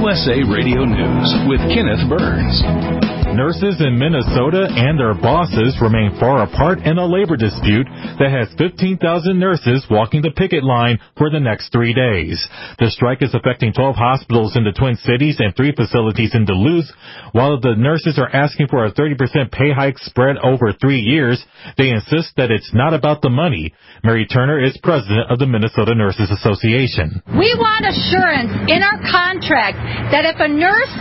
USA Radio News with Kenneth Burns. Nurses in Minnesota and their bosses remain far apart in a labor dispute that has 15,000 nurses walking the picket line for the next 3 days. The strike is affecting 12 hospitals in the Twin Cities and 3 facilities in Duluth. While the nurses are asking for a 30% pay hike spread over 3 years, they insist that it's not about the money. Mary Turner is president of the Minnesota Nurses Association. We want assurance in our contract that if a nurse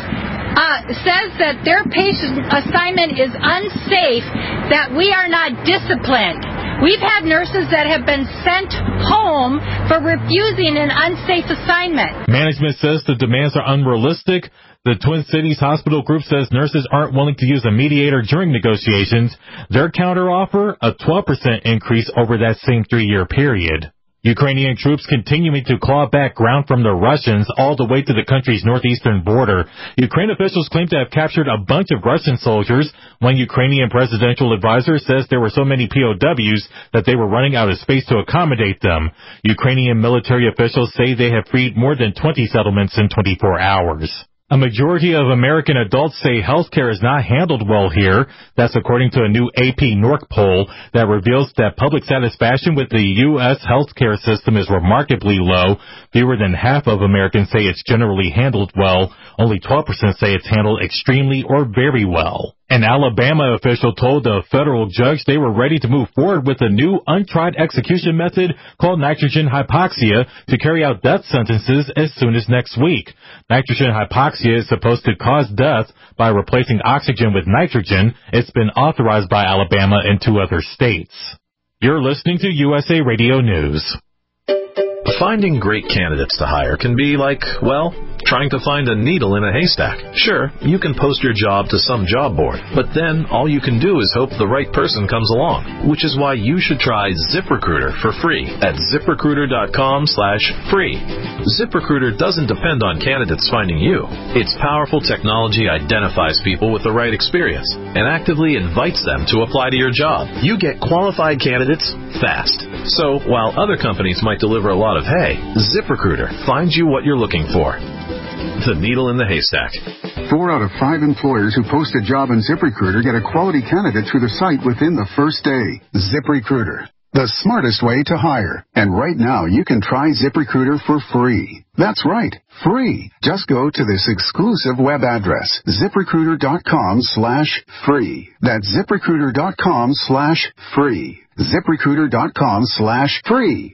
says that their patient assignment is unsafe, that we are not disciplined. We've had nurses that have been sent home for refusing an unsafe assignment. Management says the demands are unrealistic. The Twin Cities Hospital Group says nurses aren't willing to use a mediator during negotiations. Their counteroffer, a 12% increase over that same 3-year period. Ukrainian troops continuing to claw back ground from the Russians all the way to the country's northeastern border. Ukraine officials claim to have captured a bunch of Russian soldiers. One Ukrainian presidential advisor says there were so many POWs that they were running out of space to accommodate them. Ukrainian military officials say they have freed more than 20 settlements in 24 hours. A majority of American adults say healthcare is not handled well here. That's according to a new AP NORC poll that reveals that public satisfaction with the U.S. healthcare system is remarkably low. Fewer than half of Americans say it's generally handled well. Only 12% say it's handled extremely or very well. An Alabama official told a federal judge they were ready to move forward with a new untried execution method called nitrogen hypoxia to carry out death sentences as soon as next week. Nitrogen hypoxia is supposed to cause death by replacing oxygen with nitrogen. It's been authorized by Alabama and 2 other states. You're listening to USA Radio News. Finding great candidates to hire can be like, well, trying to find a needle in a haystack. Sure, you can post your job to some job board, but then all you can do is hope the right person comes along, which is why you should try ZipRecruiter for free at ZipRecruiter.com/free. ZipRecruiter doesn't depend on candidates finding you. Its powerful technology identifies people with the right experience and actively invites them to apply to your job. You get qualified candidates fast. So while other companies might deliver a lot of hay, ZipRecruiter finds you what you're looking for. The needle in the haystack. 4 out of 5 employers who post a job on ZipRecruiter get a quality candidate through the site within the first day. ZipRecruiter, the smartest way to hire. And right now, you can try ZipRecruiter for free. That's right, free. Just go to this exclusive web address, ZipRecruiter.com/free. That's ZipRecruiter.com/free. ZipRecruiter.com/free.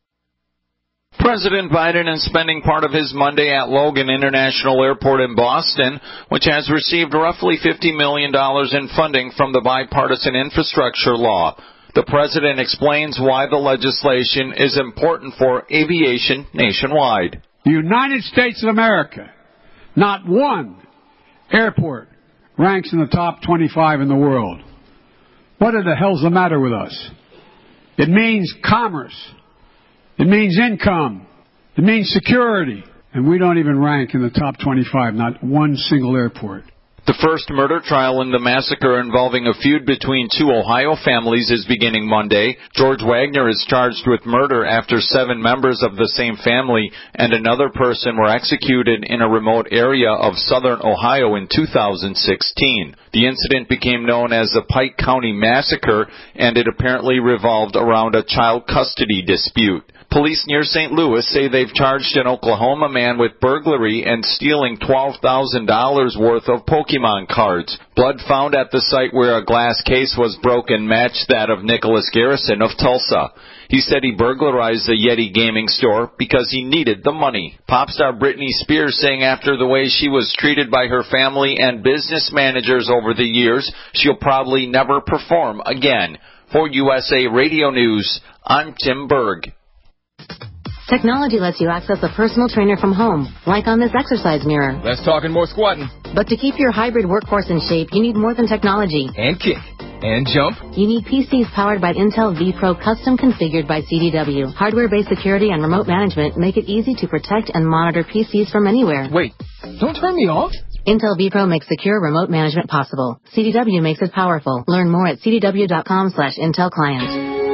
President Biden is spending part of his Monday at Logan International Airport in Boston, which has received roughly $50 million in funding from the bipartisan infrastructure law. The president explains why the legislation is important for aviation nationwide. The United States of America, not one airport ranks in the top 25 in the world. What the hell's the matter with us? It means commerce. It means income. It means security. And we don't even rank in the top 25, not one single airport. The first murder trial in the massacre involving a feud between 2 Ohio families is beginning Monday. George Wagner is charged with murder after 7 members of the same family and another person were executed in a remote area of southern Ohio in 2016. The incident became known as the Pike County Massacre, and it apparently revolved around a child custody dispute. Police near St. Louis say they've charged an Oklahoma man with burglary and stealing $12,000 worth of Pokemon cards. Blood found at the site where a glass case was broken matched that of Nicholas Garrison of Tulsa. He said he burglarized the Yeti gaming store because he needed the money. Pop star Britney Spears saying after the way she was treated by her family and business managers over the years, she'll probably never perform again. For USA Radio News, I'm Tim Berg. Technology lets you access a personal trainer from home, like on this exercise mirror. Less talking, more squatting. But to keep your hybrid workforce in shape, you need more than technology. And kick. And jump. You need PCs powered by Intel vPro, custom configured by CDW. Hardware-based security and remote management make it easy to protect and monitor PCs from anywhere. Wait, don't turn me off. Intel vPro makes secure remote management possible. CDW makes it powerful. Learn more at cdw.com/Intel Client.